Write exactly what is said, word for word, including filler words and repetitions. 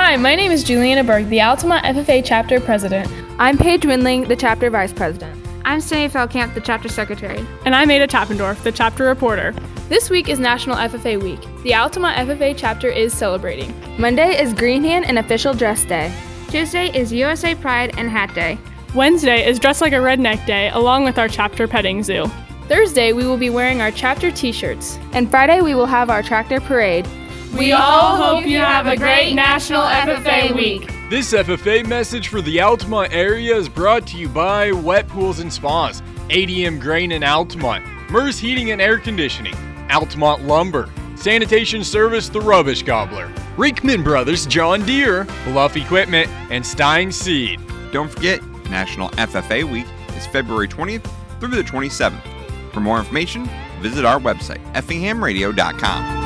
Hi, my name is Juliana Berg, the Altamont F F A Chapter President. I'm Paige Windling, the Chapter Vice President. I'm Sammy Feldkamp, the Chapter Secretary. And I'm Ada Tappendorf, the Chapter Reporter. This week is National F F A Week. The Altamont F F A Chapter is celebrating. Monday is Green Hand and Official Dress Day. Tuesday is U S A Pride and Hat Day. Wednesday is Dress Like a Redneck Day, along with our Chapter Petting Zoo. Thursday, we will be wearing our Chapter t-shirts. And Friday, we will have our Tractor Parade. We all hope you have a great National F F A Week. This F F A message for the Altamont area is brought to you by Wet Pools and Spas, A D M Grain in Altamont, Mers Heating and Air Conditioning, Altamont Lumber, Sanitation Service The Rubbish Gobbler, Rickman Brothers John Deere, Bluff Equipment, and Stein Seed. Don't forget, National F F A Week is February twentieth through the twenty-seventh. For more information, visit our website, effingham radio dot com.